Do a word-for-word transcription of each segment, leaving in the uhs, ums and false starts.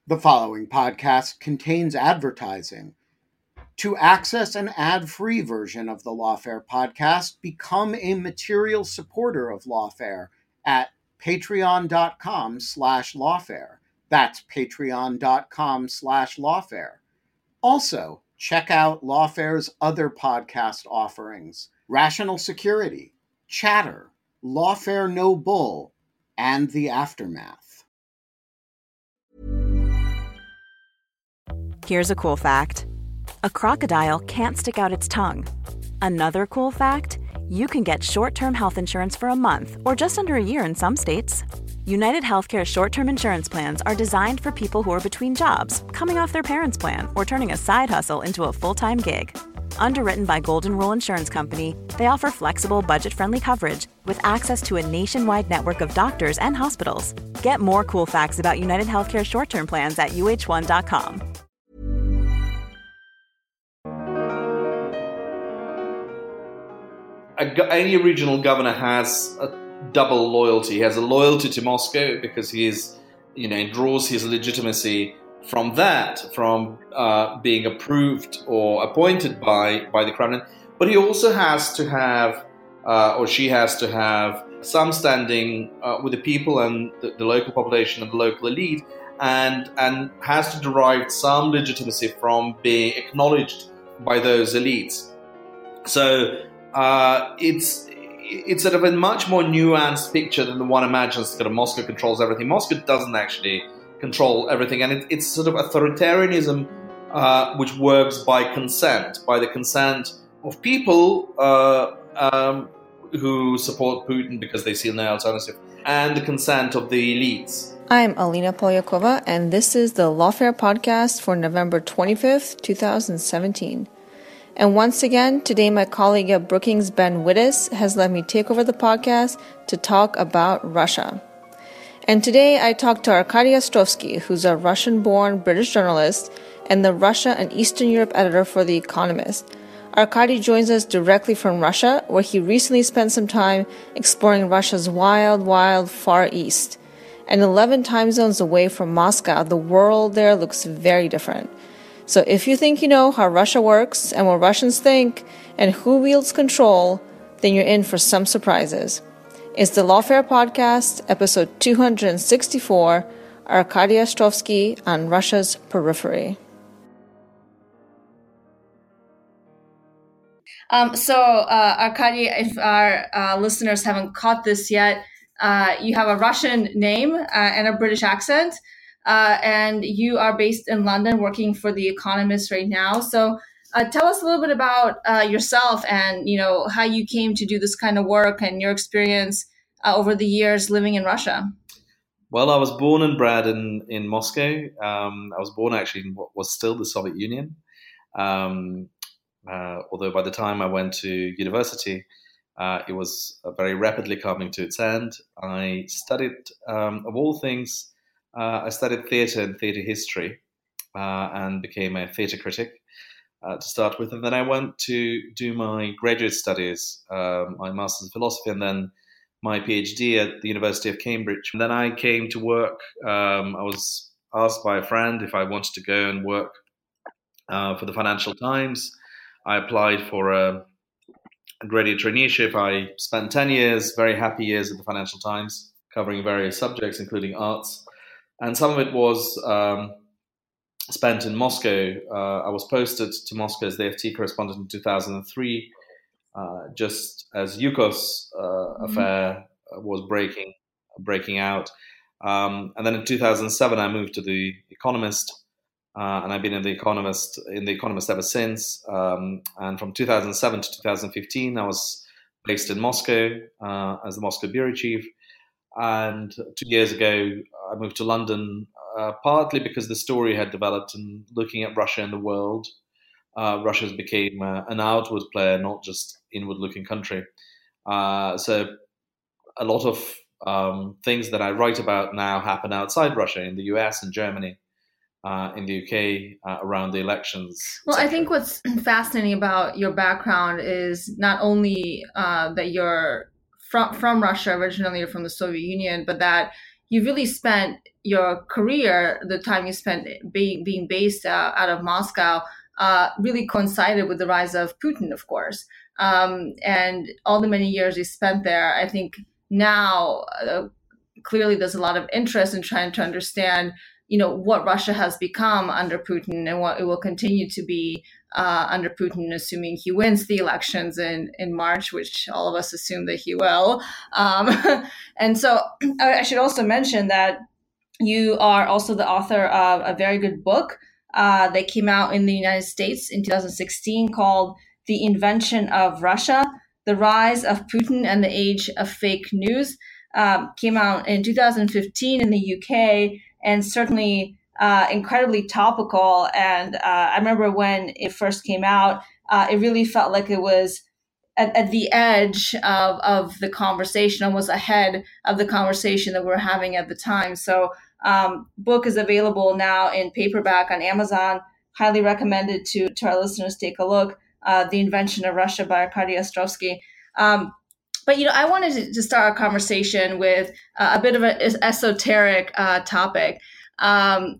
The following podcast contains advertising. To access an ad-free version of the Lawfare podcast, become a material supporter of Lawfare at patreon.com slash lawfare. That's patreon.com slash lawfare. Also, check out Lawfare's other podcast offerings: Rational Security, Chatter, Lawfare No Bull, and The Aftermath. Here's a cool fact. A crocodile can't stick out its tongue. Another cool fact, you can get short-term health insurance for a month or just under a year in some states. United Healthcare short-term insurance plans are designed for people who are between jobs, coming off their parents' plan, or turning a side hustle into a full-time gig. Underwritten by Golden Rule Insurance Company, they offer flexible, budget-friendly coverage with access to a nationwide network of doctors and hospitals. Get more cool facts about United Healthcare short-term plans at U H one dot com. A, any regional governor has a double loyalty. He has a loyalty to Moscow because he is, you know, draws his legitimacy from that, from uh, being approved or appointed by, by the Kremlin. But he also has to have, uh, or she has to have, some standing uh, with the people and the, the local population and the local elite, and and has to derive some legitimacy from being acknowledged by those elites. So uh, it's it's sort of a much more nuanced picture than the one imagines. That Moscow controls everything. Moscow doesn't actually control everything, and it, it's sort of authoritarianism uh, which works by consent, by the consent of people uh, um, who support Putin because they see no alternative, and the consent of the elites. I'm Alina Polyakova, and this is the Lawfare podcast for November twenty-fifth, twenty seventeen. And once again, today my colleague at Brookings, Ben Wittes, has let me take over the podcast to talk about Russia. And today I talked to Arkady Ostrovsky, who's a Russian-born British journalist and the Russia and Eastern Europe editor for The Economist. Arkady joins us directly from Russia, where he recently spent some time exploring Russia's wild, wild Far East. And eleven time zones away from Moscow, the world there looks very different. So if you think you know how Russia works and what Russians think and who wields control, then you're in for some surprises. It's the Lawfare Podcast, episode two hundred sixty-four, Arkady Ostrovsky on Russia's Periphery. Um, so, uh, Arkady, if our uh, listeners haven't caught this yet, uh, you have a Russian name uh, and a British accent. Uh, and you are based in London working for The Economist right now. So uh, tell us a little bit about uh, yourself and, you know, how you came to do this kind of work and your experience uh, over the years living in Russia. Well, I was born and bred in, in Moscow. Um, I was born actually in what was still the Soviet Union. Um, uh, although by the time I went to university, uh, it was uh, very rapidly coming to its end. I studied, um, of all things, Uh, I studied theatre and theatre history uh, and became a theatre critic uh, to start with. And then I went to do my graduate studies, uh, my Master's in Philosophy, and then my PhD at the University of Cambridge. And then I came to work. Um, I was asked by a friend if I wanted to go and work uh, for the Financial Times. I applied for a, a graduate traineeship. I spent ten years, very happy years at the Financial Times, covering various subjects, including arts. And some of it was um, spent in Moscow. Uh, I was posted to Moscow as the F T correspondent in two thousand three, uh, just as Yukos uh, mm-hmm. affair was breaking breaking out. Um, and then in two thousand seven, I moved to The Economist, uh, and I've been in The Economist in The Economist ever since. Um, and from two thousand seven to two thousand fifteen, I was based in Moscow uh, as the Moscow bureau chief. And two years ago, I moved to London, uh, partly because the story had developed and looking at Russia and the world. Uh, Russia became uh, an outward player, not just inward-looking country. Uh, so a lot of um, things that I write about now happen outside Russia, in the U S and Germany, uh, in the U K, uh, around the elections. Well, I think what's fascinating about your background is not only uh, that you're from from Russia, originally you're from the Soviet Union, but that you really spent your career, the time you spent being being based uh, out of Moscow, uh, really coincided with the rise of Putin, of course. Um, and all the many years you spent there, I think now uh, clearly there's a lot of interest in trying to understand, you know, what Russia has become under Putin and what it will continue to be uh, under Putin, assuming he wins the elections in, in March, which all of us assume that he will. Um, and so I should also mention that you are also the author of a very good book uh, that came out in the United States in two thousand sixteen called The Invention of Russia, The Rise of Putin and the Age of Fake News. Um, came out in two thousand fifteen in the U K, and certainly uh, incredibly topical. And uh, I remember when it first came out, uh, it really felt like it was at, at the edge of, of the conversation, almost ahead of the conversation that we were having at the time. So um, book is available now in paperback on Amazon. Highly recommended to, to our listeners take a look. Uh, The Invention of Russia by Arkady Ostrovsky. Um, But, you know, I wanted to, to start our conversation with uh, a bit of an esoteric uh, topic. Um,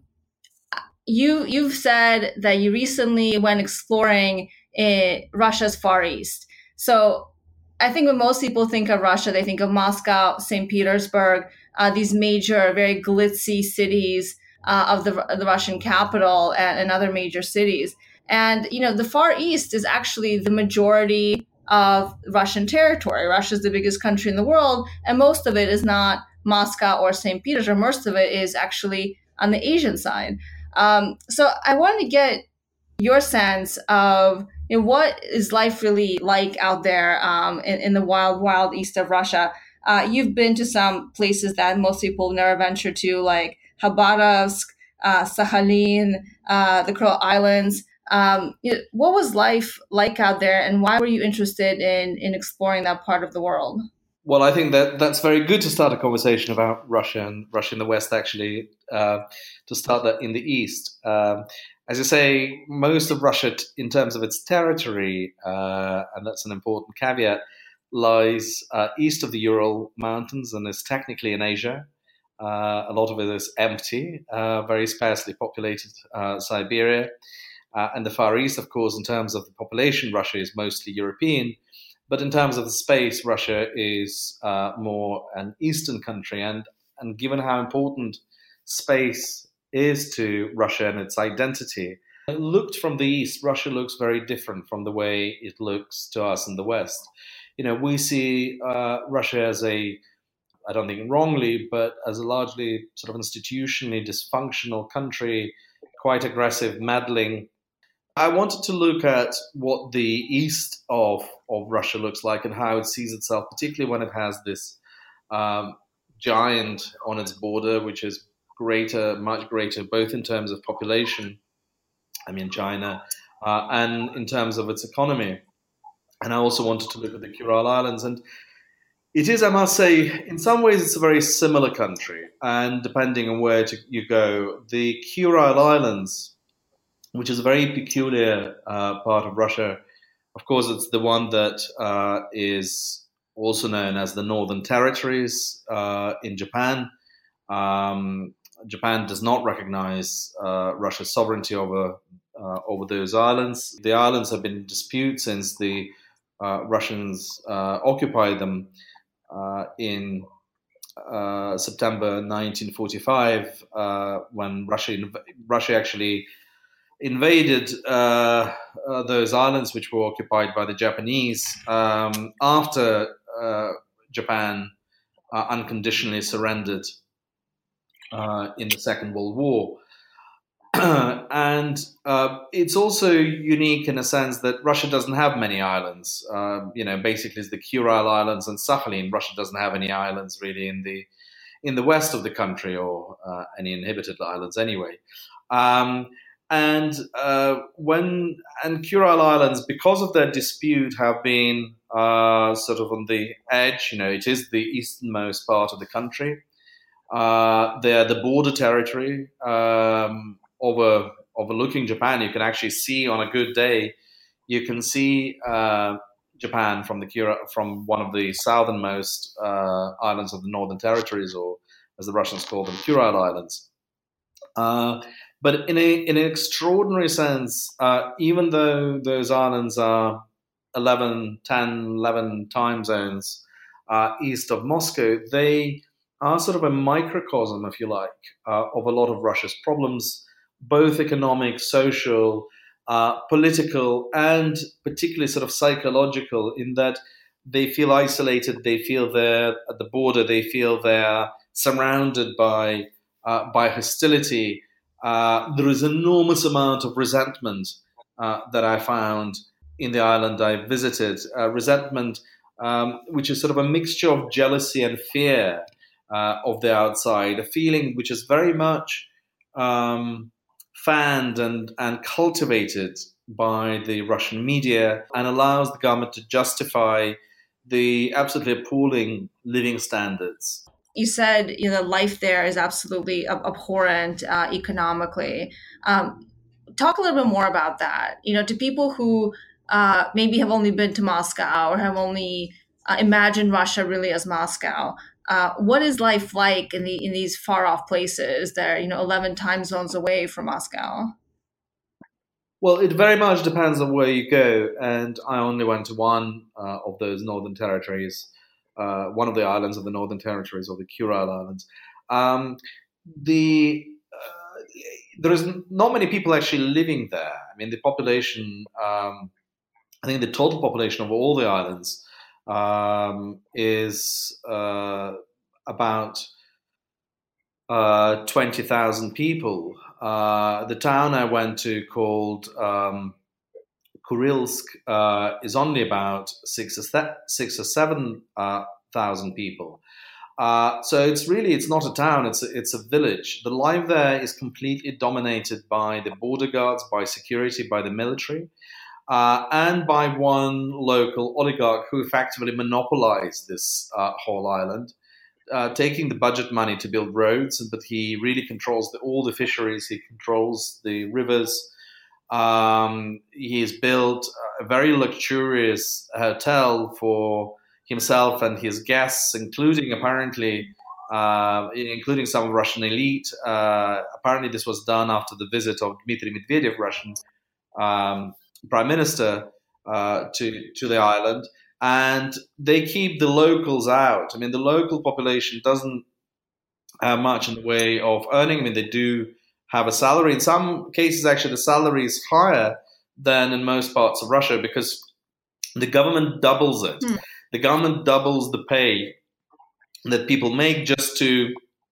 you, you've said that you recently went exploring in Russia's Far East. So I think when most people think of Russia, they think of Moscow, Saint Petersburg, uh, these major, very glitzy cities uh, of the, the Russian capital and, and other major cities. And, you know, the Far East is actually the majority of Russian territory. Russia is the biggest country in the world, and most of it is not Moscow or Saint Petersburg. Most of it is actually on the Asian side. Um, so I wanted to get your sense of, you know, what is life really like out there um, in, in the wild, wild east of Russia. Uh, you've been to some places that most people never venture to, like Khabarovsk, uh, Sakhalin, uh, the Kuril Islands. Um, you know, what was life like out there, and why were you interested in in exploring that part of the world? Well, I think that that's very good to start a conversation about Russia and Russia in the West, actually, uh, to start that in the East. Um, as you say, most of Russia, t- in terms of its territory, uh, and that's an important caveat, lies uh, east of the Ural Mountains and is technically in Asia. Uh, a lot of it is empty, uh, very sparsely populated uh, Siberia. Uh, and the Far East, of course, in terms of the population, Russia is mostly European. But in terms of the space, Russia is uh, more an Eastern country. And, and given how important space is to Russia and its identity, looked from the East, Russia looks very different from the way it looks to us in the West. You know, we see uh, Russia as a, I don't think wrongly, but as a largely sort of institutionally dysfunctional country, quite aggressive, meddling. I wanted to look at what the east of, of Russia looks like and how it sees itself, particularly when it has this um, giant on its border, which is greater, much greater, both in terms of population, I mean China, uh, and in terms of its economy. And I also wanted to look at the Kuril Islands. And it is, I must say, in some ways it's a very similar country. And depending on where to, you go, the Kuril Islands, which is a very peculiar uh, part of Russia. Of course, it's the one that uh, is also known as the Northern Territories uh, in Japan. Um, Japan does not recognize uh, Russia's sovereignty over uh, over those islands. The islands have been in dispute since the uh, Russians uh, occupied them uh, in uh, September nineteen forty-five, uh, when Russia Russia actually invaded uh, uh, those islands, which were occupied by the Japanese, um, after uh, Japan uh, unconditionally surrendered uh, in the Second World War. And uh, it's also unique in a sense that Russia doesn't have many islands. Uh, you know, basically it's the Kuril Islands and Sakhalin. Russia doesn't have any islands really in the in the west of the country, or uh, any inhabited islands anyway. Um, And uh, when and Kuril Islands, because of their dispute, have been uh, sort of on the edge. You know, it is the easternmost part of the country. Uh, they are the border territory um, over overlooking Japan. You can actually see on a good day, you can see uh, Japan from the Kuril, from one of the southernmost uh, islands of the Northern Territories, or as the Russians call them, Kurile Islands. Uh, but in, a, in an extraordinary sense, uh, even though those islands are eleven, ten, eleven time zones uh, east of Moscow, they are sort of a microcosm, if you like, uh, of a lot of Russia's problems, both economic, social, uh, political, and particularly sort of psychological, in that they feel isolated, they feel they're at the border, they feel they're surrounded by uh, by hostility. Uh, there is an enormous amount of resentment uh, that I found in the island I visited, uh, resentment um, which is sort of a mixture of jealousy and fear uh, of the outside, a feeling which is very much um, fanned and, and cultivated by the Russian media and allows the government to justify the absolutely appalling living standards. You said, you know, life there is absolutely abhorrent uh, economically. Um, talk a little bit more about that. You know, to people who uh, maybe have only been to Moscow or have only uh, imagined Russia really as Moscow. Uh, what is life like in the in these far off places that are, you know, eleven time zones away from Moscow? Well, it very much depends on where you go, and I only went to one uh, of those northern territories, uh, one of the islands of the northern territories, or the Kurile Islands. Um, the uh, there is not many people actually living there. I mean, the population, um, I think the total population of all the islands um, is uh, about uh, twenty thousand people. Uh, the town I went to, called um, Kurilsk, uh, is only about six or, th- six or seven uh, thousand people. Uh, so it's really, it's not a town, it's a, it's a village. The life there is completely dominated by the border guards, by security, by the military, uh, and by one local oligarch who effectively monopolized this uh, whole island. Uh, taking the budget money to build roads, but he really controls the, all the fisheries. He controls the rivers. Um, he has built a very luxurious hotel for himself and his guests, including apparently, uh, including some Russian elite. Uh, apparently, this was done after the visit of Dmitry Medvedev, Russian um, prime minister, uh, to to the island. And they keep the locals out. I mean, the local population doesn't have much in the way of earning. I mean, they do have a salary. In some cases, actually, the salary is higher than in most parts of Russia because the government doubles it. Mm. The government doubles the pay that people make just to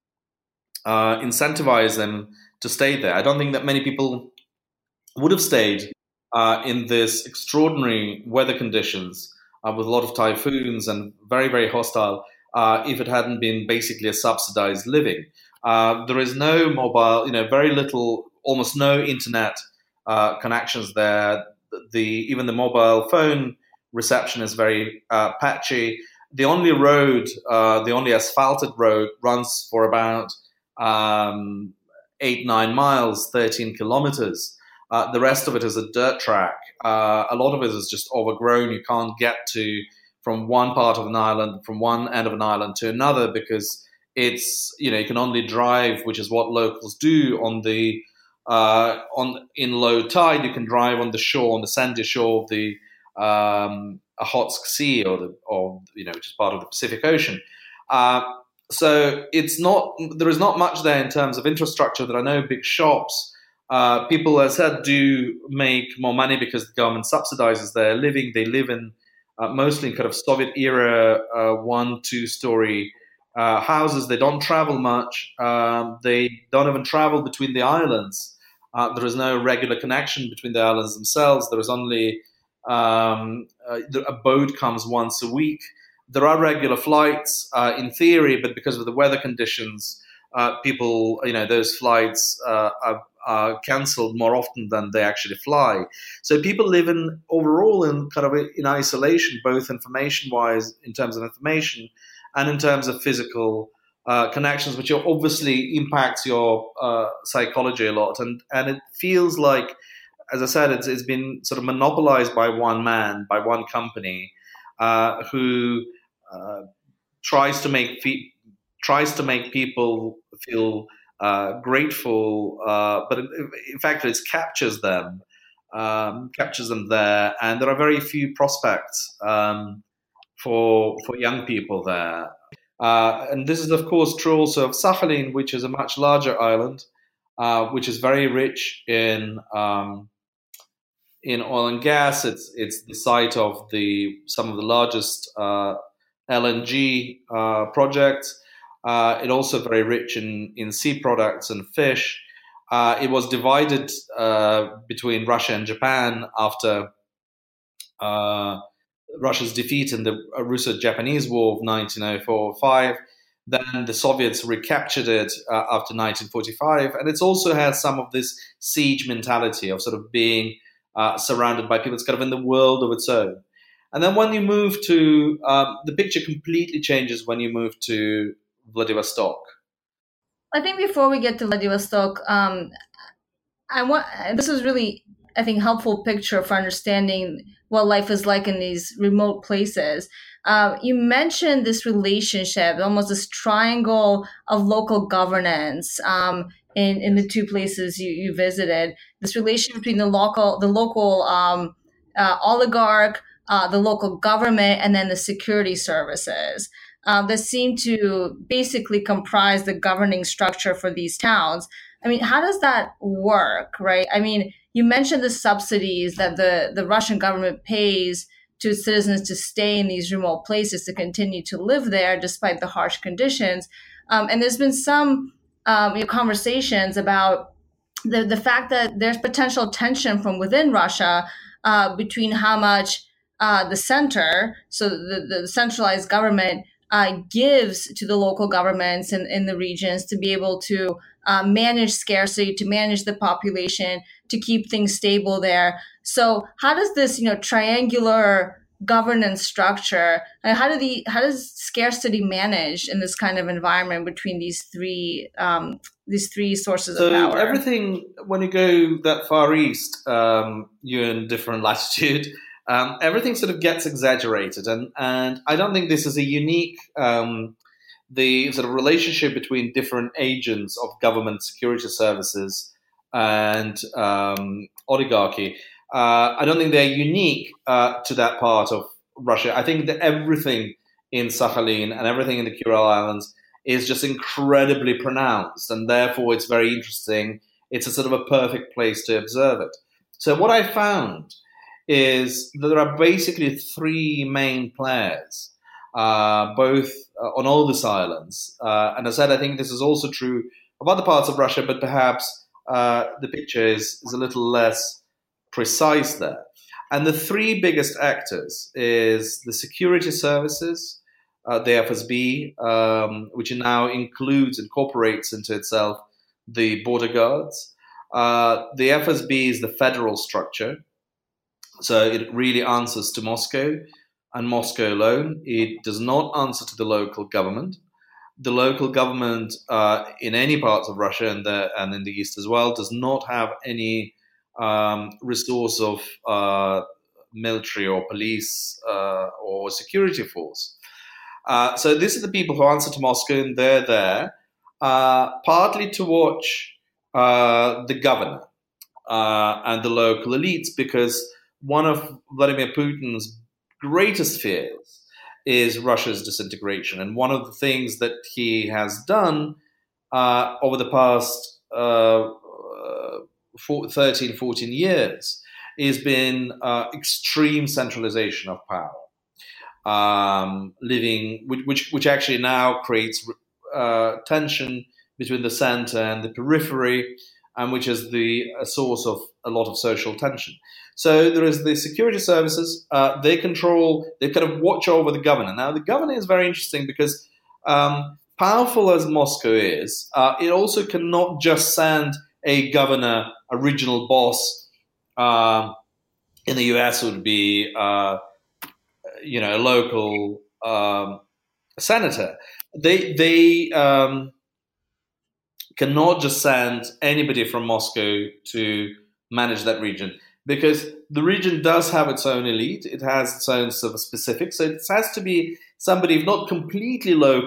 uh, incentivize them to stay there. I don't think that many people would have stayed uh, in this extraordinary weather conditions Uh, with a lot of typhoons and very, very hostile, uh, if it hadn't been basically a subsidized living. Uh, there is no mobile, you know, very little, almost no internet uh, connections there. The even the mobile phone reception is very uh, patchy. The only road, uh, the only asphalted road runs for about um, eight, nine miles, thirteen kilometers. Uh, the rest of it is a dirt track. Uh, a lot of it is just overgrown. You can't get to from one part of an island, from one end of an island to another, because it's, you know, you can only drive, which is what locals do on the uh, on in low tide. You can drive on the shore, on the sandy shore of the um, Okhotsk Sea, or the or you know, which is part of the Pacific Ocean. Uh, so it's not there is not much there in terms of infrastructure. There are no big shops. Uh, people, as I said, do make more money because the government subsidizes their living. They live in uh, mostly in kind of Soviet-era uh, one, two-story uh, houses. They don't travel much. Um, they don't even travel between the islands. Uh, there is no regular connection between the islands themselves. There is only um, uh, a boat comes once a week. There are regular flights uh, in theory, but because of the weather conditions, uh, people, you know, those flights uh, are are cancelled more often than they actually fly. So people live in overall in kind of in isolation, both information-wise, in terms of information, and in terms of physical uh, connections, which obviously impacts your uh, psychology a lot. And and it feels like, as I said, it's, it's been sort of monopolized by one man, by one company, uh, who uh, tries to make fe- tries to make people feel uh, grateful, uh, but in, in fact, it captures them, um, captures them there, and there are very few prospects um, for for young people there. Uh, and this is, of course, true also of Sakhalin, which is a much larger island, uh, which is very rich in um, in oil and gas. It's it's the site of the some of the largest uh, L N G uh, projects. Uh, it also very rich in, in sea products and fish. Uh, it was divided uh, between Russia and Japan after uh, Russia's defeat in the Russo-Japanese War of nineteen oh four oh five. Then the Soviets recaptured it uh, after nineteen forty-five. And it's also had some of this siege mentality of sort of being uh, surrounded by people. It's kind of in the world of its own. And then when you move to, um, the picture completely changes when you move to Vladivostok. I think before we get to Vladivostok, um, I want this is really, I think, helpful picture for understanding what life is like in these remote places. Uh, you mentioned this relationship, almost this triangle of local governance um, in in the two places you, you visited. This relation between the local the local um, uh, oligarch, uh, the local government, and then the security services. Um, that seem to basically comprise the governing structure for these towns. I mean, how does that work, right? I mean, you mentioned the subsidies that the, the Russian government pays to citizens to stay in these remote places, to continue to live there despite the harsh conditions. Um, and there's been some um, you know, conversations about the, the fact that there's potential tension from within Russia uh, between how much uh, the center, so the, the centralized government, Uh, gives to the local governments in, in the regions to be able to uh, manage scarcity, to manage the population, to keep things stable there. So how does this, you know, triangular governance structure, and how do the how does scarcity manage in this kind of environment between these three um, these three sources so of power? So everything, when you go that far east, um, you're in different latitude. Um, everything sort of gets exaggerated, and, and I don't think this is a unique, um, the sort of relationship between different agents of government security services and um, oligarchy. Uh, I don't think they're unique uh, to that part of Russia. I think that everything in Sakhalin and everything in the Kuril Islands is just incredibly pronounced, and therefore it's very interesting. It's a sort of a perfect place to observe it. So what I found is that there are basically three main players, uh, both uh, on all these islands. Uh, and as I said, I think this is also true of other parts of Russia, but perhaps uh, the picture is, is a little less precise there. And the three biggest actors is the security services, uh, the F S B, um, which now includes, incorporates into itself the border guards. Uh, the F S B is the federal structure. So it really answers to Moscow and Moscow alone. It does not answer to the local government. The local government uh, in any parts of Russia and, the, and in the East as well does not have any um, resource of uh, military or police uh, or security force. Uh, so these are the people who answer to Moscow, and they're there uh, partly to watch uh, the governor uh, and the local elites, because one of Vladimir Putin's greatest fears is Russia's disintegration. And one of the things that he has done uh, over the past uh, thirteen, fourteen years has been uh, extreme centralization of power, um, living, which, which actually now creates uh, tension between the center and the periphery, and which is the a source of a lot of social tension. So there is the security services. Uh, they control, they kind of watch over the governor. Now, the governor is very interesting because um, powerful as Moscow is, uh, it also cannot just send a governor, a regional boss. Uh, in the U S would be, uh, you know, a local um, senator. They, they um, cannot just send anybody from Moscow to manage that region, because the region does have its own elite. It has its own sort of specifics. So it has to be somebody, if not completely local,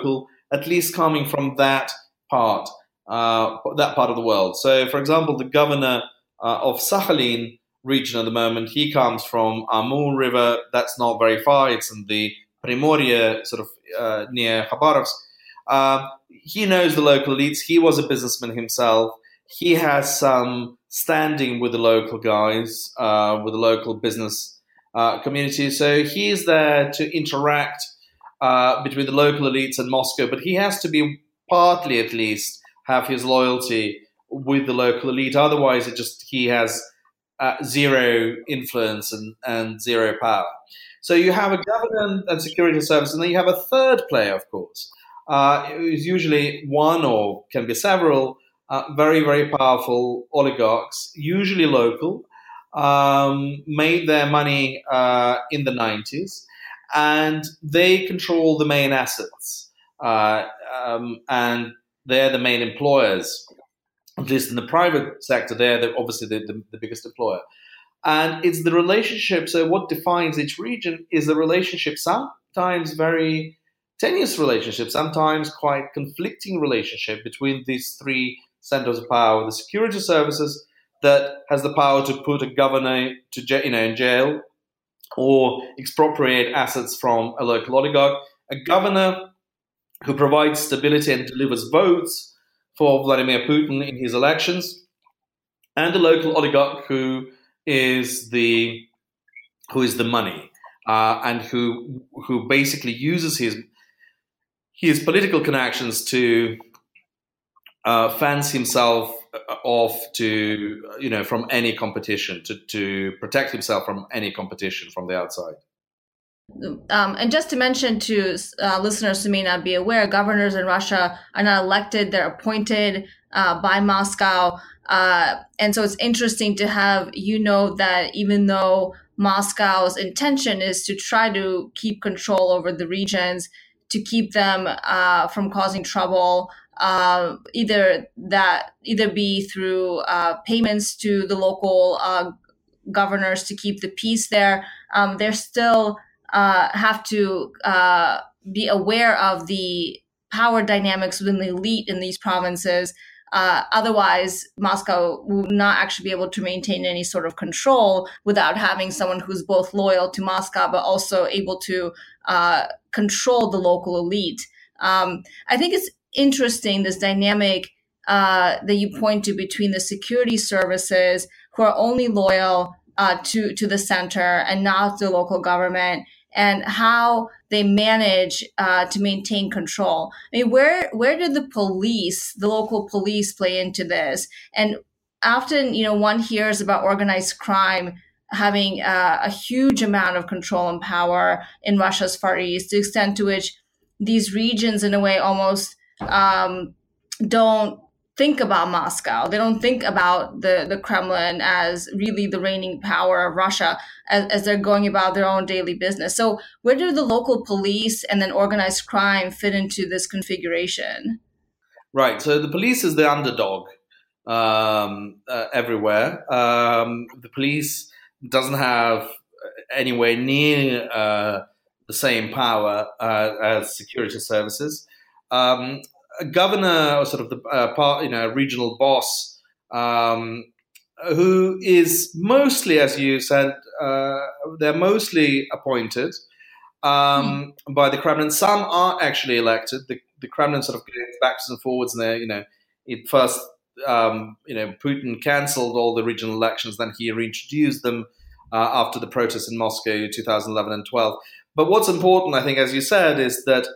at least coming from that part, uh, that part of the world. So, for example, the governor uh, of Sakhalin region at the moment, he comes from Amur River. That's not very far. It's in the Primorye, sort of uh, near Khabarovsk. Uh, he knows the local elites. He was a businessman himself. He has some standing with the local guys, uh, with the local business uh, community. So he's there to interact uh, between the local elites and Moscow, but he has to be partly, at least, have his loyalty with the local elite. Otherwise, it just he has uh, zero influence and, and zero power. So you have a government and security service, and then you have a third player, of course. Uh, it's usually one or can be several uh, very, very powerful oligarchs, usually local, um, made their money uh, in the nineties, and they control the main assets, uh, um, and they're the main employers. At least in the private sector, they're the, obviously the, the, the biggest employer. And it's the relationship, so what defines each region is the relationship, sometimes very tenuous relationship, sometimes quite conflicting relationship between these three centers of power. The security services that has the power to put a governor to you know in jail or expropriate assets from a local oligarch, a governor who provides stability and delivers votes for Vladimir Putin in his elections, and a local oligarch who is the who is the money uh, and who who basically uses his his political connections to uh, fence himself off to you know from any competition, to to protect himself from any competition from the outside. Um, and just to mention to uh, listeners who may not be aware, governors in Russia are not elected; they're appointed uh, by Moscow. Uh, and so it's interesting to have, you know, that even though Moscow's intention is to try to keep control over the regions, to keep them uh, from causing trouble, uh, either that either be through uh, payments to the local uh, governors to keep the peace there, um, they're still uh, have to uh, be aware of the power dynamics within the elite in these provinces. Uh, otherwise, Moscow will not actually be able to maintain any sort of control without having someone who's both loyal to Moscow, but also able to uh, control the local elite. Um, I think it's interesting, this dynamic uh, that you point to between the security services who are only loyal uh, to, to the center and not the local government, and how they manage uh, to maintain control. I mean, where where did the police, the local police, play into this? And often, you know, one hears about organized crime having uh, a huge amount of control and power in Russia's Far East, to the extent to which these regions, in a way, almost um, don't think about Moscow. They don't think about the, the Kremlin as really the reigning power of Russia as, as they're going about their own daily business. So where do the local police and then organized crime fit into this configuration? Right. So the police is the underdog um, uh, everywhere. Um, the police doesn't have anywhere near uh, the same power uh, as security services. Um, A governor, or sort of the uh, part, you know, regional boss, um, who is mostly, as you said, uh, they're mostly appointed um, mm. by the Kremlin. Some are actually elected. The, the Kremlin sort of goes backwards and forwards. And they, you know, it first, um, you know, Putin cancelled all the regional elections, then he reintroduced them uh, after the protests in Moscow, two thousand eleven and twelve. But what's important, I think, as you said, is that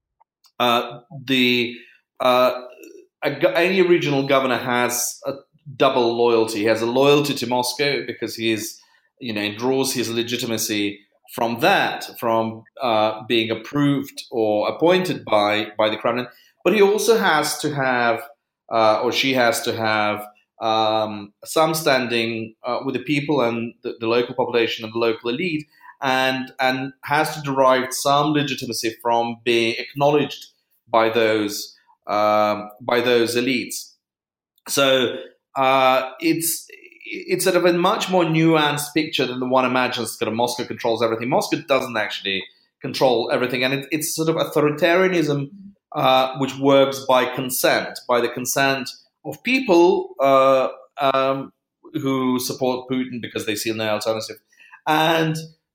uh, the Uh, a, any regional governor has a double loyalty. He has a loyalty to Moscow because he is, you know, draws his legitimacy from that, from uh, being approved or appointed by by the Kremlin. But he also has to have, uh, or she has to have, um, some standing uh, with the people and the, the local population and the local elite, and and has to derive some legitimacy from being acknowledged by those. Um, by those elites. So uh, it's it's sort of a much more nuanced picture than the one imagines. Kind of Moscow controls everything. Moscow doesn't actually control everything, and it, it's sort of authoritarianism uh, which works by consent, by the consent of people uh, um, who support Putin because they see no alternative, and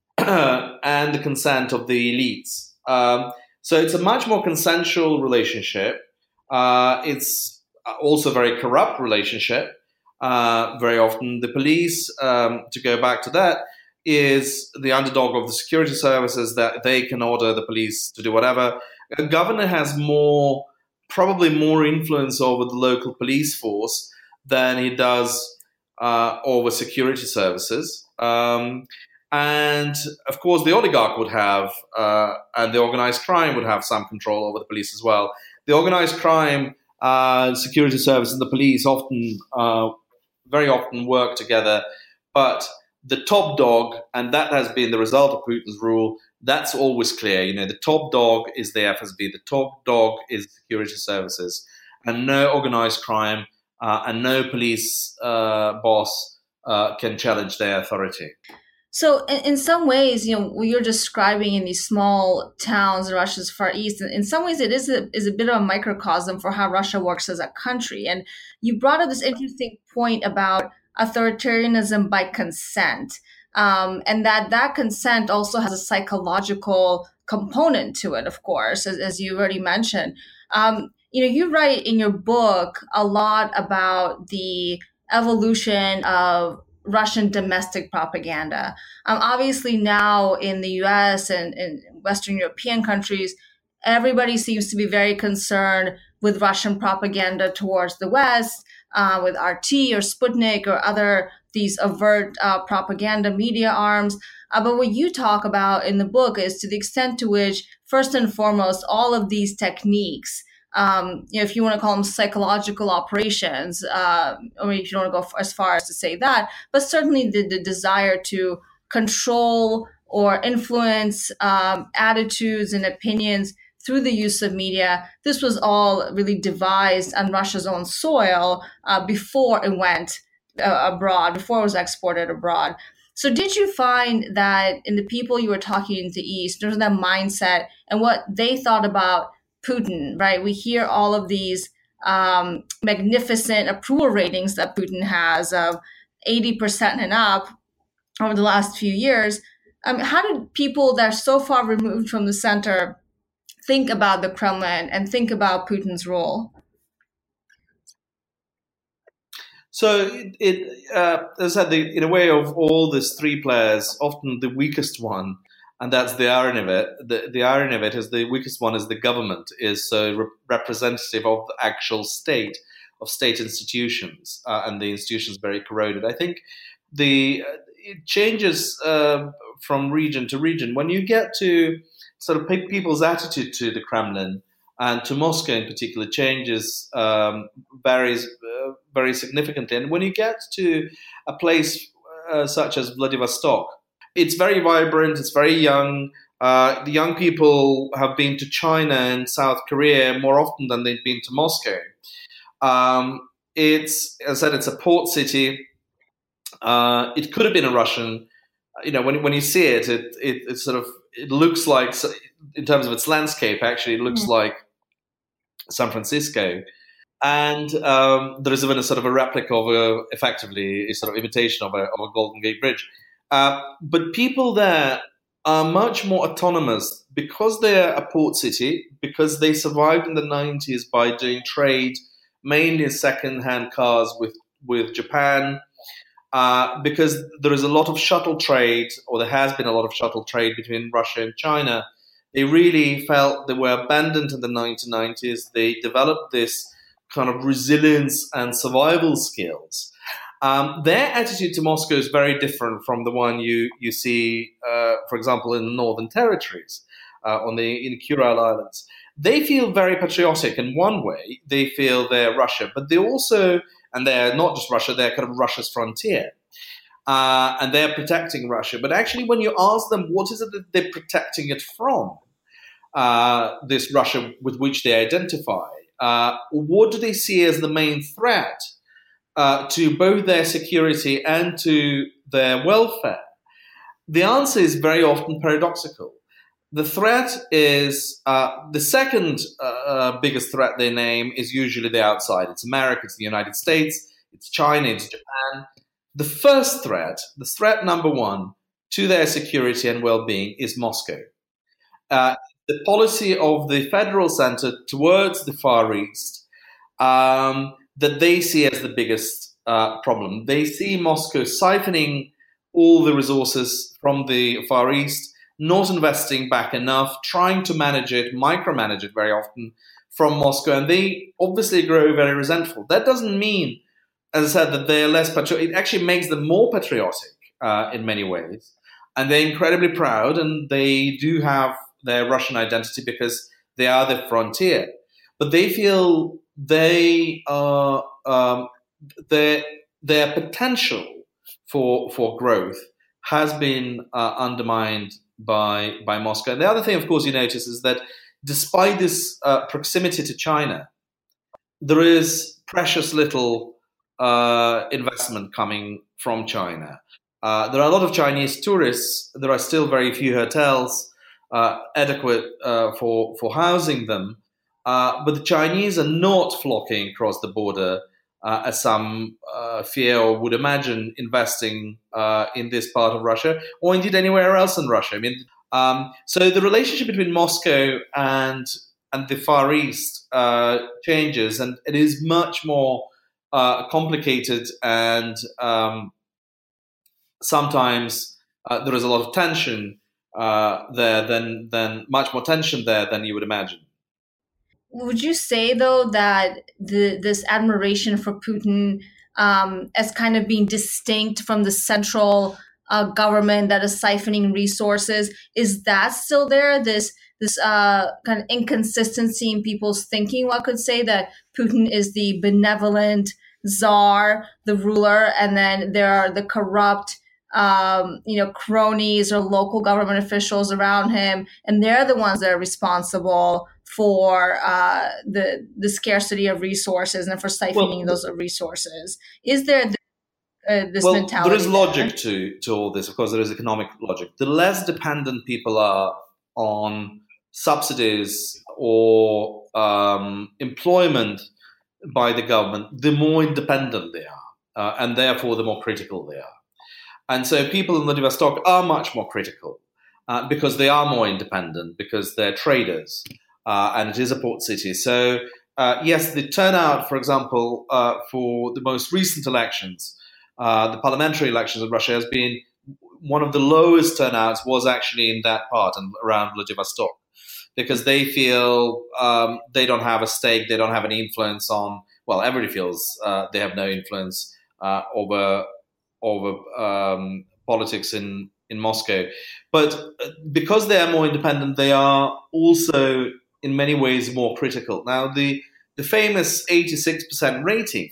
and the consent of the elites. Um, so it's a much more consensual relationship. Uh, it's also a very corrupt relationship. Uh, very often the police, um, to go back to that, is the underdog of the security services, that they can order the police to do whatever. A governor has more, probably more influence over the local police force than he does uh, over security services. Um, and of course, the oligarch would have, uh, and the organized crime would have some control over the police as well. The organized crime, uh, security service, and the police often, uh, very often work together, but the top dog, and that has been the result of Putin's rule, that's always clear. You know, the top dog is the F S B, the top dog is security services, and no organized crime uh, and no police uh, boss uh, can challenge their authority. So in, in some ways, you know, what you're describing in these small towns in Russia's Far East, in some ways it is a, is a bit of a microcosm for how Russia works as a country. And you brought up this interesting point about authoritarianism by consent, um, and that that consent also has a psychological component to it, of course, as, as you already mentioned. Um, you know, you write in your book a lot about the evolution of Russian domestic propaganda. Um, obviously, now in the U S and in Western European countries, everybody seems to be very concerned with Russian propaganda towards the West, uh, with R T or Sputnik or other these overt uh, propaganda media arms. Uh, but what you talk about in the book is to the extent to which, first and foremost, all of these techniques, Um, you know, if you want to call them psychological operations, uh, or if you don't want to go as far as to say that, but certainly the, the desire to control or influence um, attitudes and opinions through the use of media, this was all really devised on Russia's own soil uh, before it went uh, abroad, before it was exported abroad. So did you find that in the people you were talking to East, there's that mindset and what they thought about Putin, right? We hear all of these um, magnificent approval ratings that Putin has of eighty percent and up over the last few years. Um, how did people that are so far removed from the center think about the Kremlin and think about Putin's role? So, it, it uh, as I said, the, in a way, of all these three players, often the weakest one, and that's the irony of it. The, the irony of it is the weakest one is the government is so re- representative of the actual state, of state institutions, uh, and the institutions very corroded. I think the uh, it changes uh, from region to region. When you get to sort of people's attitude to the Kremlin and to Moscow in particular, changes um, varies uh, very significantly. And when you get to a place uh, such as Vladivostok, it's very vibrant, it's very young. Uh, the young people have been to China and South Korea more often than they've been to Moscow. Um, it's, as I said, it's a port city. Uh, it could have been a Russian. You know, when when you see it, it, it, it sort of, it looks like, in terms of its landscape, actually, it looks mm. like San Francisco. And um, there is even a sort of a replica of a, effectively, a sort of imitation of a, of a Golden Gate Bridge. Uh, but people there are much more autonomous because they're a port city, because they survived in the nineties by doing trade, mainly second-hand cars with, with Japan, uh, because there is a lot of shuttle trade, or there has been a lot of shuttle trade between Russia and China. They really felt they were abandoned in the nineteen nineties. They developed this kind of resilience and survival skills. Um, their attitude to Moscow is very different from the one you you see, uh, for example, in the Northern Territories, uh, on the in Kuril Islands. They feel very patriotic in one way. They feel they're Russia, but they also, and they're not just Russia, they're kind of Russia's frontier. Uh, and they're protecting Russia. But actually, when you ask them what is it that they're protecting it from, uh, this Russia with which they identify, uh, what do they see as the main threat Uh, to both their security and to their welfare? The answer is very often paradoxical. The threat is uh, the second uh, biggest threat they name is usually the outside. It's America, it's the United States, it's China, it's Japan. The first threat, the threat number one to their security and well-being is Moscow. Uh, the policy of the federal center towards the Far East um, that they see as the biggest uh, problem. They see Moscow siphoning all the resources from the Far East, not investing back enough, trying to manage it, micromanage it very often from Moscow, and they obviously grow very resentful. That doesn't mean, as I said, that they're less patriotic. It actually makes them more patriotic uh, in many ways, and they're incredibly proud, and they do have their Russian identity because they are the frontier. But they feel they are um, their their potential for for growth has been uh, undermined by by Moscow. And the other thing, of course, you notice is that despite this uh, proximity to China, there is precious little uh, investment coming from China. Uh, there are a lot of Chinese tourists. There are still very few hotels uh, adequate uh, for for housing them. Uh, but the Chinese are not flocking across the border uh, as some uh, fear or would imagine investing uh, in this part of Russia, or indeed anywhere else in Russia. I mean, um, so the relationship between Moscow and and the Far East uh, changes, and it is much more uh, complicated, and um, sometimes uh, there is a lot of tension uh, there, than than much more tension there than you would imagine. Would you say, though, that the this admiration for Putin um, as kind of being distinct from the central uh, government that is siphoning resources, is that still there? This this uh, kind of inconsistency in people's thinking, one could say, that Putin is the benevolent czar, the ruler, and then there are the corrupt um, you know, cronies or local government officials around him, and they're the ones that are responsible for uh, the the scarcity of resources and for siphoning well, those resources. Is there th- uh, this well, mentality? There is logic to, to all this. Of course, there is economic logic. The less dependent people are on subsidies or um, employment by the government, the more independent they are, uh, and therefore the more critical they are. And so people in Vladivostok are much more critical uh, because they are more independent, because they're traders. Uh, and it is a port city. So, uh, yes, the turnout, for example, uh, for the most recent elections, uh, the parliamentary elections in Russia, has been one of the lowest turnouts was actually in that part and around Vladivostok, because they feel um, they don't have a stake, they don't have any influence on, well, everybody feels uh, they have no influence uh, over, over um, politics in, in Moscow. But because they are more independent, they are also in many ways more critical. Now, the, the famous eighty-six percent rating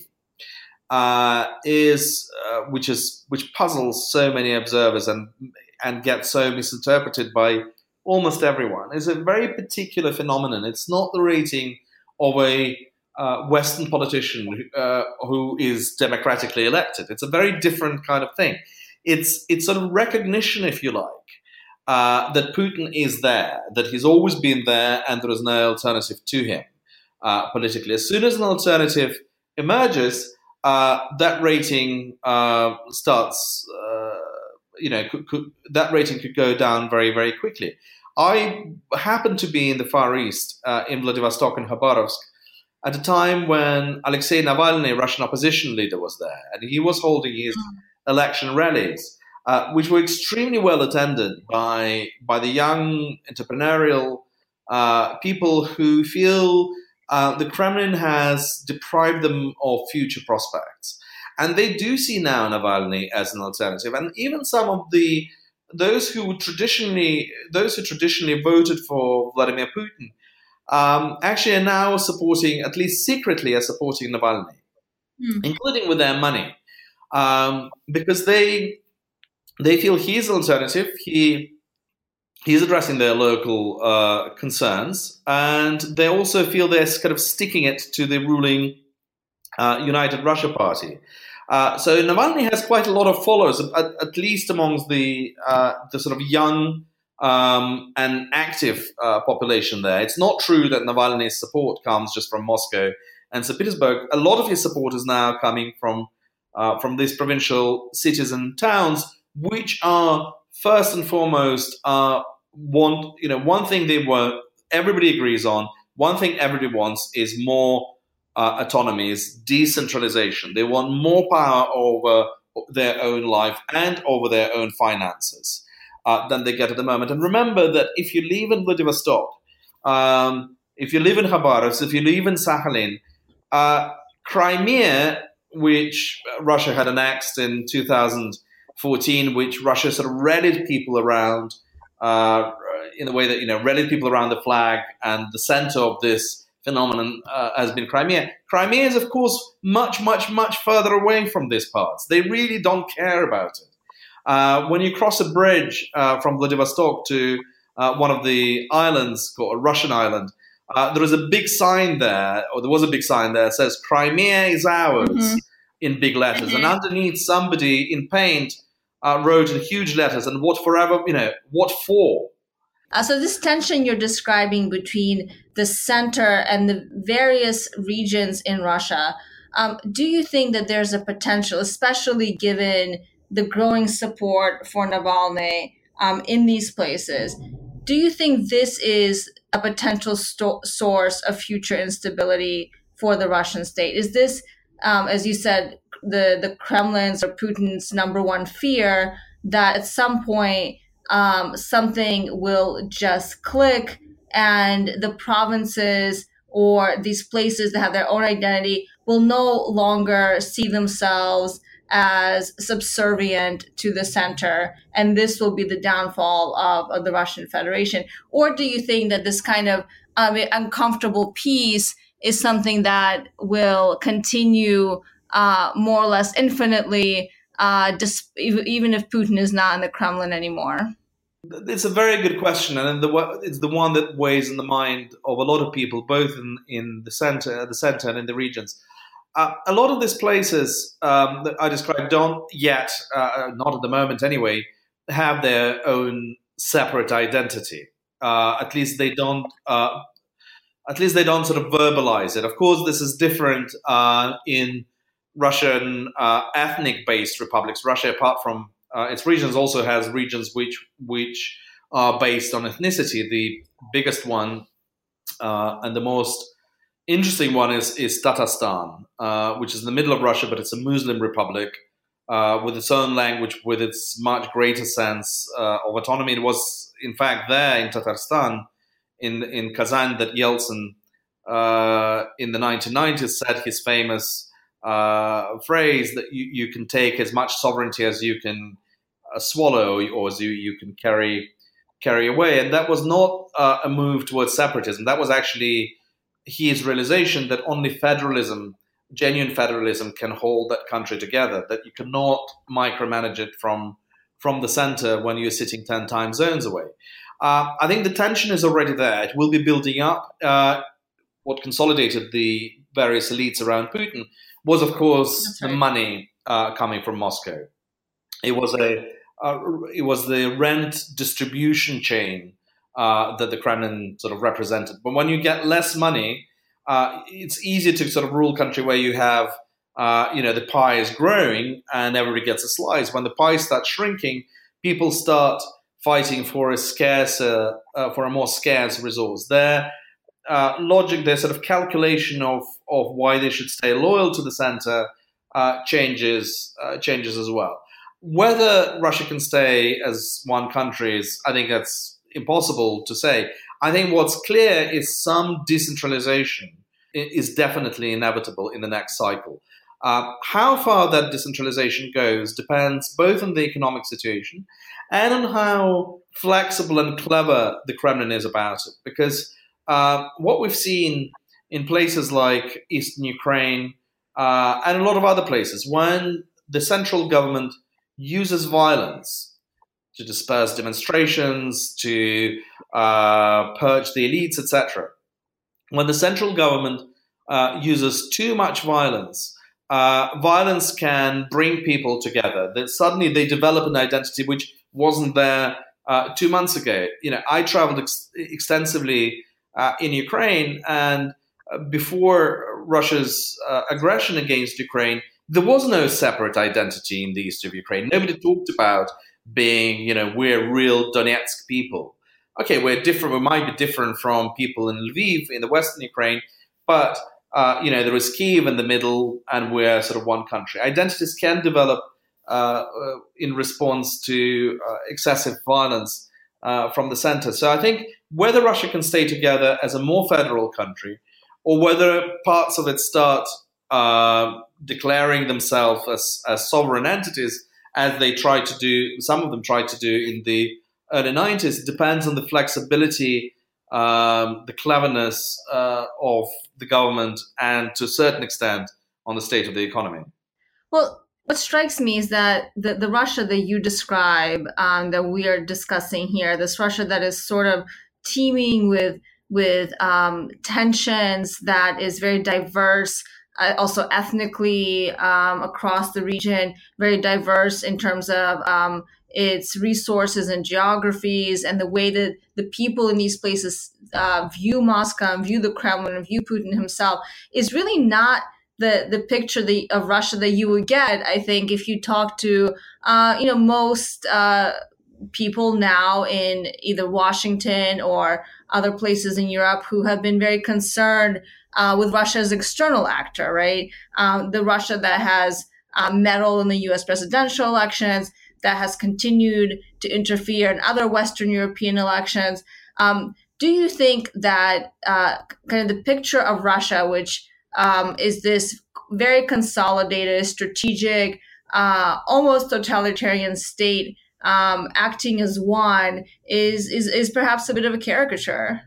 uh, is, uh, which is which puzzles so many observers and and gets so misinterpreted by almost everyone, is a very particular phenomenon. It's not the rating of a uh, Western politician uh, who is democratically elected. It's a very different kind of thing. It's it's sort of recognition, if you like, Uh, that Putin is there, that he's always been there, and there is no alternative to him uh, politically. As soon as an alternative emerges, uh, that rating uh, starts, uh, you know, could, could, that rating could go down very, very quickly. I happened to be in the Far East, uh, in Vladivostok and Khabarovsk, at a time when Alexei Navalny, Russian opposition leader, was there, and he was holding his election rallies. Uh, which were extremely well attended by by the young entrepreneurial uh, people who feel uh, the Kremlin has deprived them of future prospects, and they do see now Navalny as an alternative. And even some of the those who traditionally those who traditionally voted for Vladimir Putin um, actually are now supporting, at least secretly, are supporting Navalny, mm. including with their money, um, because they. They feel he's an alternative. He he's addressing their local uh, concerns, and they also feel they're kind of sticking it to the ruling uh, United Russia Party. Uh, so Navalny has quite a lot of followers, at, at least amongst the uh, the sort of young um, an active uh, population there. It's not true that Navalny's support comes just from Moscow and Saint Petersburg. A lot of his support is now coming from uh, from these provincial cities and towns, which are first and foremost uh, want you know one thing they were everybody agrees on. One thing everybody wants is more uh, autonomy, is decentralization. They want more power over their own life and over their own finances uh, than they get at the moment. And remember that if you live in Vladivostok, um, if you live in Khabarovsk, if you live in Sakhalin, uh, Crimea, which Russia had annexed in two thousand fourteen, which Russia sort of rallied people around uh, in the way that, you know, rallied people around the flag, and the center of this phenomenon uh, has been Crimea. Crimea is, of course, much, much, much further away from these parts. They really don't care about it. Uh, when you cross a bridge uh, from Vladivostok to uh, one of the islands, called a Russian island, uh, there is a big sign there, or there was a big sign there that says, Crimea is ours, mm-hmm. in big letters. Mm-hmm. And underneath, somebody in paint uh, wrote in huge letters, and what forever, you know, what for? Uh, so this tension you're describing between the center and the various regions in Russia, um, do you think that there's a potential, especially given the growing support for Navalny um, in these places, do you think this is a potential sto- source of future instability for the Russian state? Is this, um, as you said, the, the Kremlin's or Putin's number one fear that at some point Um, something will just click and the provinces or these places that have their own identity will no longer see themselves as subservient to the center, and this will be the downfall of, of the Russian Federation? Or do you think that this kind of um, uncomfortable peace is something that will continue uh, more or less infinitely, uh, dis- even if Putin is not in the Kremlin anymore? It's a very good question, and the, it's the one that weighs in the mind of a lot of people, both in, in the center, the center, and in the regions. Uh, a lot of these places um, that I described don't yet, uh, not at the moment anyway, have their own separate identity. Uh, at least they don't. Uh, at least they don't sort of verbalize it. Of course, this is different uh, in Russian uh, ethnic-based republics. Russia, apart from Uh, its regions, also has regions which which are based on ethnicity. The biggest one uh, and the most interesting one is is Tatarstan, uh, which is in the middle of Russia, but it's a Muslim republic uh, with its own language, with its much greater sense uh, of autonomy. It was, in fact, there in Tatarstan, in in Kazan, that Yeltsin uh, in the nineteen nineties said his famous Uh, phrase that you, you can take as much sovereignty as you can uh, swallow, or as you, you can carry carry away. And that was not uh, a move towards separatism. That was actually his realization that only federalism, genuine federalism, can hold that country together, that you cannot micromanage it from, from the center when you're sitting ten time zones away. Uh, I think the tension is already there. It will be building up. Uh, what consolidated the various elites around Putin was, of course, right. the money uh, coming from Moscow. It was a uh, it was the rent distribution chain uh, that the Kremlin sort of represented. But when you get less money, uh, it's easier to sort of rule a country where you have uh, you know the pie is growing and everybody gets a slice. When the pie starts shrinking, people start fighting for a scarcer uh, for a more scarce resource. Their uh, logic, their sort of calculation of of why they should stay loyal to the center uh, changes uh, changes as well. Whether Russia can stay as one country is, I think that's impossible to say. I think what's clear is some decentralization is definitely inevitable in the next cycle. Uh, how far that decentralization goes depends both on the economic situation and on how flexible and clever the Kremlin is about it. Because uh, what we've seen in places like Eastern Ukraine uh, and a lot of other places, when the central government uses violence to disperse demonstrations, to uh, purge the elites, et cetera, when the central government uh, uses too much violence, uh, violence can bring people together. That suddenly they develop an identity which wasn't there uh, two months ago. You know, I traveled ex- extensively uh, in Ukraine, and uh, before Russia's uh, aggression against Ukraine, there was no separate identity in the east of Ukraine. Nobody talked about being, you know, we're real Donetsk people. Okay, we're different. We might be different from people in Lviv in the western Ukraine, but uh, you know, there is Kyiv in the middle, and we're sort of one country. Identities can develop uh, uh, in response to uh, excessive violence uh, from the center. So I think whether Russia can stay together as a more federal country, or whether parts of it start uh, declaring themselves as, as sovereign entities, as they tried to do, some of them tried to do in the early nineties, depends on the flexibility, um, the cleverness uh, of the government, and to a certain extent on the state of the economy. Well, what strikes me is that the, the Russia that you describe, um, that we are discussing here, this Russia that is sort of teeming with with um, tensions, that is very diverse, uh, also ethnically um, across the region, very diverse in terms of um, its resources and geographies, and the way that the people in these places uh, view Moscow and view the Kremlin and view Putin himself, is really not the the picture the, of Russia that you would get, I think, if you talk to uh, you know most uh, people now in either Washington or other places in Europe who have been very concerned uh, with Russia as an external actor, right? Um, the Russia that has uh, meddled in the U S presidential elections, that has continued to interfere in other Western European elections. Um, do you think that uh, kind of the picture of Russia, which um, is this very consolidated, strategic, uh, almost totalitarian state, um, acting as one, is, is is perhaps a bit of a caricature?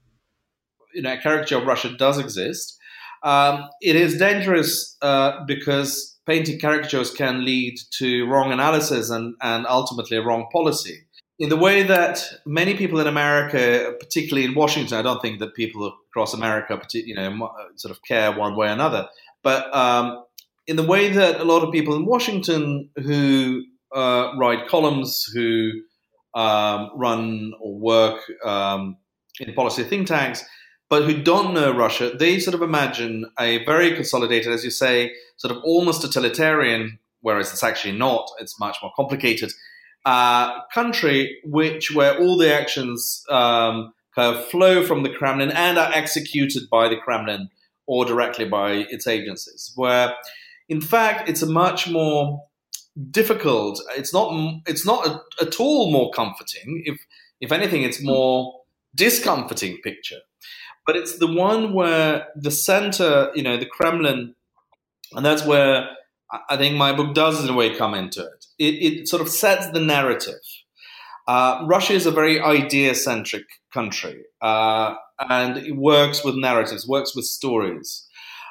You know, a caricature of Russia does exist. Um, it is dangerous uh, because painting caricatures can lead to wrong analysis and, and ultimately a wrong policy. In the way that many people in America, particularly in Washington, I don't think that people across America, you know, sort of care one way or another. But um, in the way that a lot of people in Washington who uh, write columns, who um, run or work um, in policy think tanks, but who don't know Russia, they sort of imagine a very consolidated, as you say, sort of almost totalitarian, whereas it's actually not, it's much more complicated, uh, country which where all the actions um, kind of flow from the Kremlin and are executed by the Kremlin or directly by its agencies, where in fact it's a much more difficult, it's not it's not a, at all more comforting, if if anything it's more discomforting picture. But it's the one where the center, you know, the Kremlin, and that's where I think my book does in a way come into it. It, it sort of sets the narrative. Uh, Russia is a very idea-centric country, uh, and it works with narratives, works with stories.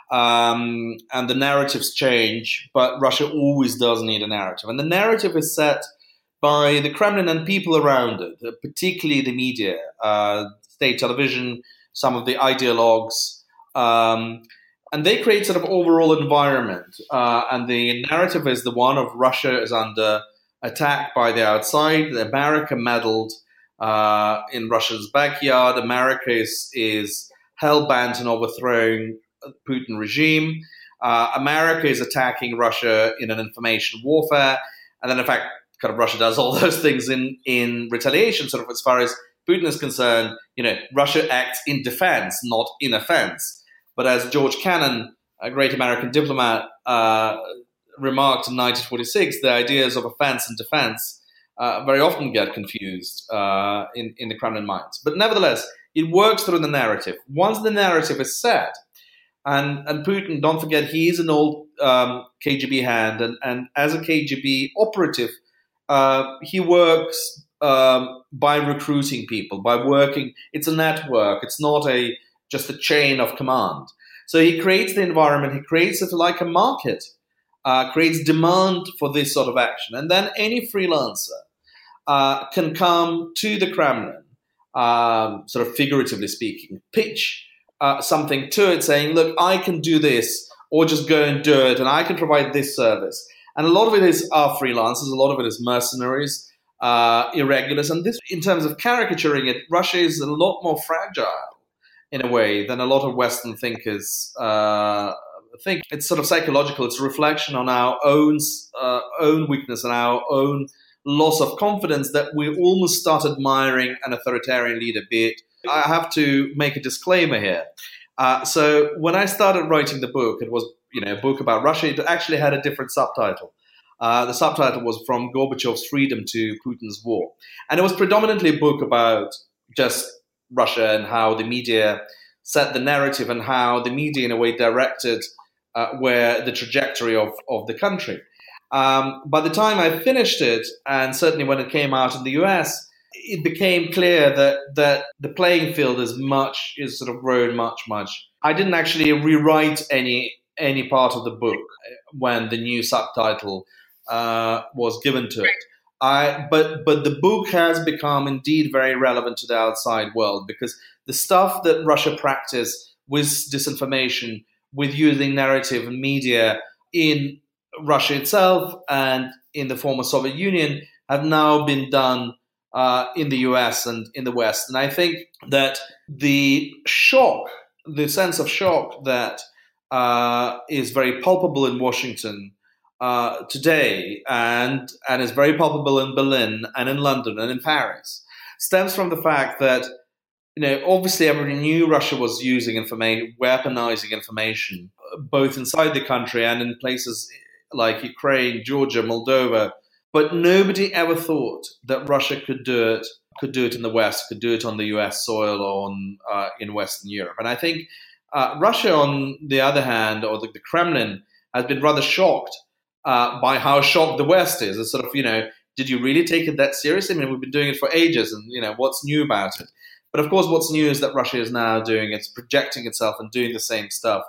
Um, and the narratives change, but Russia always does need a narrative. And the narrative is set by the Kremlin and people around it, particularly the media, uh, state television, some of the ideologues, um, and they create sort of overall environment. Uh, and the narrative is the one of Russia is under attack by the outside. America meddled uh, in Russia's backyard. America is, is hell-bent on overthrowing the Putin regime. Uh, America is attacking Russia in an information warfare. And then, in fact, kind of Russia does all those things in, in retaliation, sort of as far as Putin is concerned. You know, Russia acts in defense, not in offense. But as George Kennan, a great American diplomat, uh, remarked in nineteen forty-six, the ideas of offense and defense uh, very often get confused uh, in, in the Kremlin minds. But nevertheless, it works through the narrative. Once the narrative is set, and, and Putin, don't forget, he is an old um, K G B hand, and, and as a K G B operative, uh, he works um, by recruiting people, by working. It's a network. It's not a just a chain of command. So he creates the environment. He creates it like a market, uh, creates demand for this sort of action. And then any freelancer uh, can come to the Kremlin, um, sort of figuratively speaking, pitch uh, something to it saying, look, I can do this, or just go and do it, and I can provide this service. And a lot of it is our freelancers. A lot of it is mercenaries. uh, irregulars. And this, in terms of caricaturing it, Russia is a lot more fragile in a way than a lot of Western thinkers uh, think. It's sort of psychological. It's a reflection on our own uh, own weakness and our own loss of confidence that we almost start admiring an authoritarian leader. Be it, I have to make a disclaimer here. Uh, so when I started writing the book, it was you know a book about Russia. It actually had a different subtitle. Uh, the subtitle was From Gorbachev's Freedom to Putin's War. And it was predominantly a book about just Russia and how the media set the narrative and how the media, in a way, directed uh, where the trajectory of, of the country. Um, by the time I finished it, and certainly when it came out in the U S, it became clear that that the playing field is much is sort of grown much, much. I didn't actually rewrite any any part of the book when the new subtitle uh, was given to it. I but but the book has become indeed very relevant to the outside world, because the stuff that Russia practiced with disinformation, with using narrative and media in Russia itself and in the former Soviet Union have now been done uh, in the U S and in the West. And I think that the shock, the sense of shock that uh, is very palpable in Washington uh, today and, and is very palpable in Berlin and in London and in Paris stems from the fact that, you know, obviously everybody knew Russia was using information, weaponizing information, both inside the country and in places like Ukraine, Georgia, Moldova. But nobody ever thought that Russia could do it, could do it in the West, could do it on the U S soil or on, uh, in Western Europe. And I think uh, Russia, on the other hand, or the, the Kremlin, has been rather shocked uh, by how shocked the West is. It's sort of, you know, did you really take it that seriously? I mean, we've been doing it for ages, and, you know, what's new about it? But of course, what's new is that Russia is now doing, it's projecting itself and doing the same stuff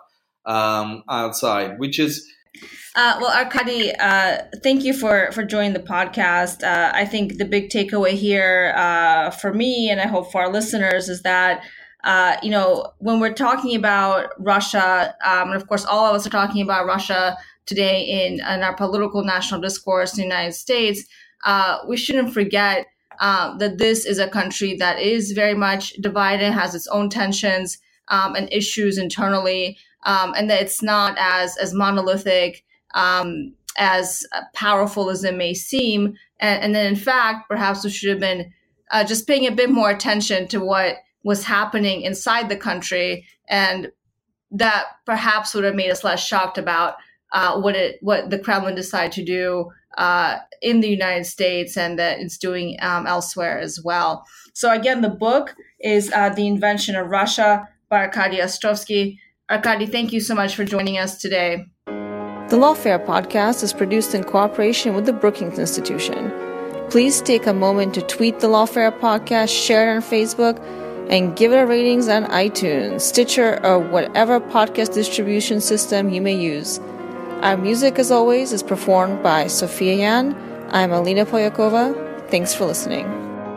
um, outside, which is... Uh, well, Arkady, uh, thank you for, for joining the podcast. Uh, I think the big takeaway here uh, for me, and I hope for our listeners, is that, uh, you know, when we're talking about Russia, um, and of course, all of us are talking about Russia today in, in our political national discourse in the United States, uh, we shouldn't forget uh, that this is a country that is very much divided, has its own tensions um, and issues internally. Um, and that it's not as as monolithic, um, as powerful as it may seem. And, and then, in fact, perhaps we should have been uh, just paying a bit more attention to what was happening inside the country, and that perhaps would have made us less shocked about uh, what it what the Kremlin decided to do uh, in the United States, and that it's doing um, elsewhere as well. So again, the book is uh, The Invention of Russia by Arkady Ostrovsky. Arkady, thank you so much for joining us today. The Lawfare podcast is produced in cooperation with the Brookings Institution. Please take a moment to tweet the Lawfare podcast, share it on Facebook, and give it a ratings on iTunes, Stitcher, or whatever podcast distribution system you may use. Our music, as always, is performed by Sophia Yan. I'm Alina Polyakova. Thanks for listening.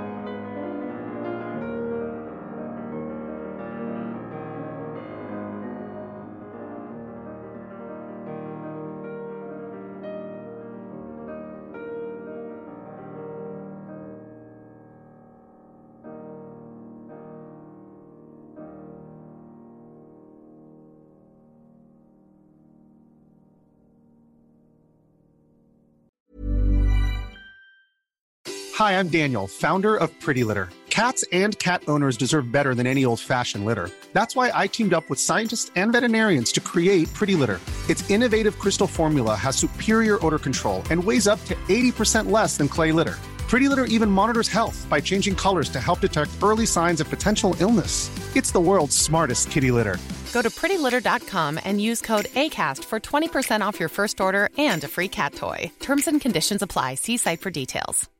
Hi, I'm Daniel, founder of Pretty Litter. Cats and cat owners deserve better than any old-fashioned litter. That's why I teamed up with scientists and veterinarians to create Pretty Litter. Its innovative crystal formula has superior odor control and weighs up to eighty percent less than clay litter. Pretty Litter even monitors health by changing colors to help detect early signs of potential illness. It's the world's smartest kitty litter. Go to pretty litter dot com and use code ACAST for twenty percent off your first order and a free cat toy. Terms and conditions apply. See site for details.